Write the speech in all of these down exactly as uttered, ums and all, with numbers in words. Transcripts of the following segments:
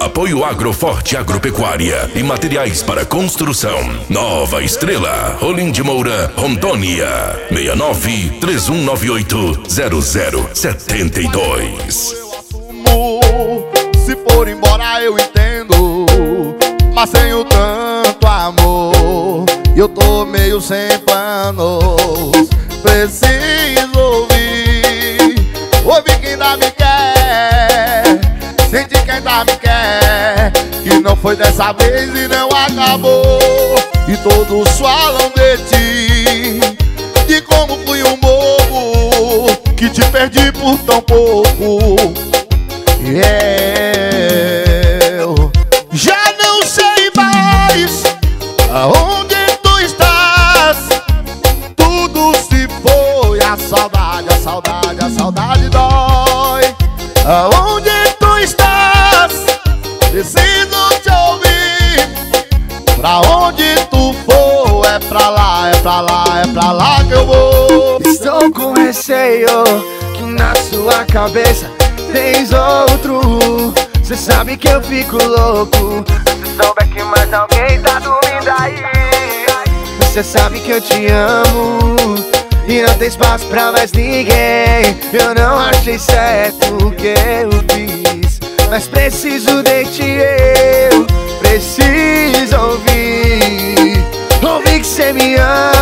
Apoio Agroforte Agropecuária e Materiais para Construção. Nova Estrela, Rolim de Moura, Rondônia. seis nove três um nove oito zero zero sete dois. Se for embora eu entendo, mas tenho tanto amor, eu tô meio sem planos. Preciso ouvir, ouvir quem ainda me quer, sentir quem ainda me quer, que não foi dessa vez e não acabou. E todos falam de ti, de como fui um bobo, que te perdi por tão pouco. Eu já não sei mais aonde tu estás. Tudo se foi, a saudade, a saudade, a saudade dói. Aonde tu estás? Preciso te ouvir. Pra onde tu for, é pra lá, é pra lá, é pra lá que eu vou. Estou com receio que na sua cabeça tens outro. Cê sabe que eu fico louco se souber que mais alguém tá dormindo aí. Cê sabe que eu te amo e não tem espaço pra mais ninguém. Eu não achei certo o que eu fiz, mas preciso de ti, eu preciso ouvir. Ouvir que cê me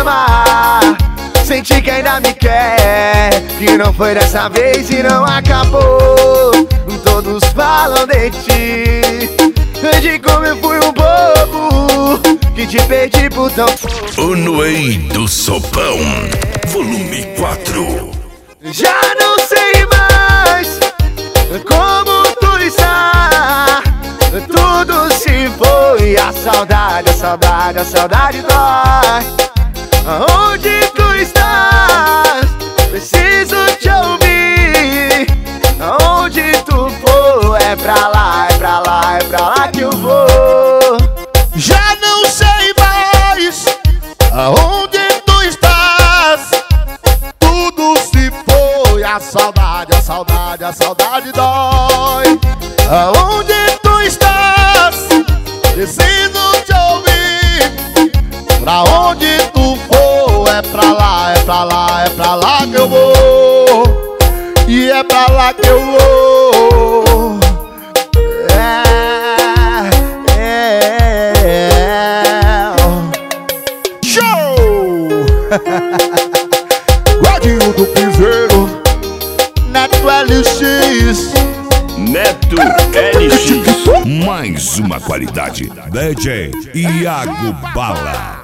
ama, sentir que ainda me quer, que não foi dessa vez e não acabou. Todos falam de ti, de como eu fui um bobo, que te perdi por tão pouco. O Noei do Sopão, volume quatro. Já não sei mais como tu está. Tudo se foi, a saudade, a saudade, a saudade dói. Aonde tu estás? Preciso te ouvir. Aonde tu for, é pra lá, é pra lá, é pra lá que eu vou. Já não sei mais aonde tu estás. Tudo se foi, a saudade, a saudade, a saudade dói. Aonde tu estás? Preciso te ouvir. Pra onde tu for, é pra lá, é pra lá, é pra lá que eu vou. E é pra lá que eu vou. É, é, é. Show! Guardinho do Piseiro, Neto L X. Neto L X. Mais uma qualidade. D J Iago Bala.